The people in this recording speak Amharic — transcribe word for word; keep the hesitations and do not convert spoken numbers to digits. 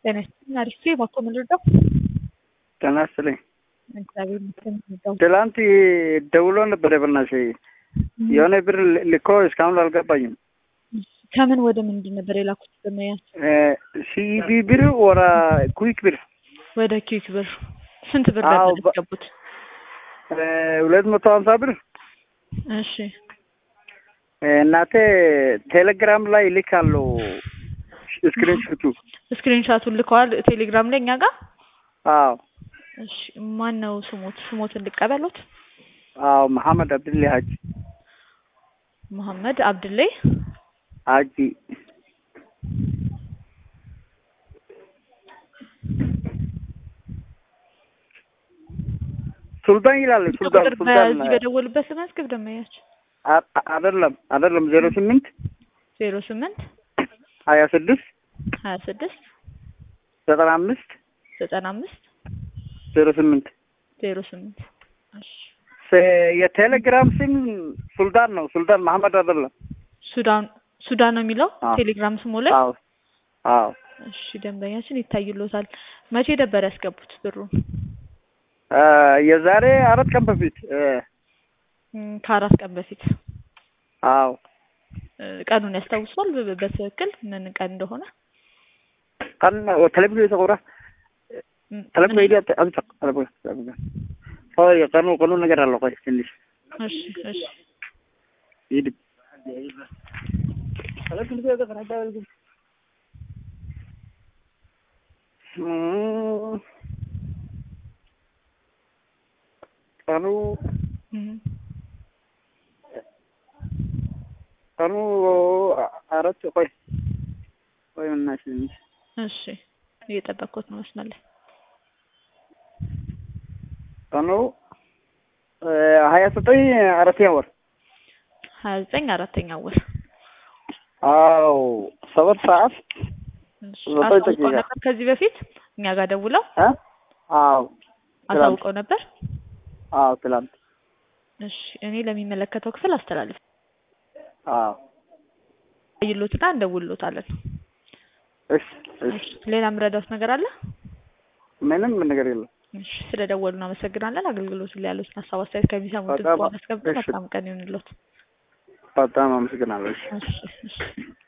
ጤና ይስጥልኝ። አሪፍ እባክዎ ምን ልርዳው? ጤና ይስጥልኝ። እግዚአብሔር ይመስገን። ልርዳው? ትላንት ደውሎ ነበር በእናትሽ የሆነ ብር ልኮ እስካሁን አልገባኝም። ከምን ወደ ምንድን ነበር የላኩት? በመያዝ ሲቢ ብር ወራ ኩዊክ ብር ወደ ኩዊክ ብር ስንት ብር ነበር ያስገቡት? ሁለት መቶ ሀምሳ ብር። እሺ እናቴ ቴሌግራም ላይ ልካለሁ። ስክሪንሾቱ ስክሪንሾቱን ልከዋል ቴሌግራም ላይ እኛ ጋር? አዎ። እሺ ማን ነው ስሞት? ስሞትን ልቀበሉት? አዎ መሐመድ አብዱላ ሀጂ። መሐመድ አብዱላ ሀጂ። ሱልጣን ይላል። ሱልጣን ሱልጣን እዚህ በደወሉበት መዝግብ ደመያች አይደለም አይደለም ዜሮ ስምንት ዜሮ ስምንት ሀያ ስድስት ሀያ ስድስት ዘጠና አምስት ዘጠና አምስት ዜሮ ስምንት ዜሮ ስምንት እሺ የቴሌግራም ስም ሱልጣን ነው። ሱልጣን መሐመድ አይደለም። ሱዳን ሱዳን ነው የሚለው ቴሌግራም ስሙ ላይ? አዎ አዎ። እሺ ደንበኛችን ይታይሎታል። መቼ ነበር ያስገቡት ብሩ? የዛሬ አራት ቀን በፊት። ከአራት ቀን በፊት? አዎ። ቀኑን ያስታውሳል በትክክል ምን ቀን እንደሆነ? ቀን ቴሌቪዥን የተቆራ ቴሌቪዥን ሄዲ አጥታ አለበ ሆይ ቀኑ ቀኑ ነገር አለው። ቆይ ትንሽ እሺ እሺ ሂድ ቴሌቪዥን ዘጋ ከናዳል ግን ቀኑ ቀኑ አራት ቆይ ቆይ ምናሽ እሺ እየጠበቅኩት ነው መስመር ላይ። ቀኑ ሀያ ዘጠኝ አራተኛ ወር ሀያ ዘጠኝ አራተኛ ወር። አዎ ሰባት ሰዓት አሳውቀው ነበር ከዚህ በፊት እኛ ጋር ደውለው? አዎ አሳውቀው ነበር? አዎ ትላንት። እሺ እኔ ለሚመለከተው ክፍል አስተላልፍ። አዎ ይሉትና እንደውልሎታለን። እሺ እሺ። ሌላ ምረዳውስ ነገር አለ? ምንም ነገር የለም። እሺ ስለደወሉና አመሰግናለን። አገልግሎቱ ላይ ያሉት ሀሳብ አስተያየት ከሚሰሙት ጋር አስገብተን በጣም ቀን ይሁንልዎት። በጣም አመሰግናለሁ። እሺ እሺ።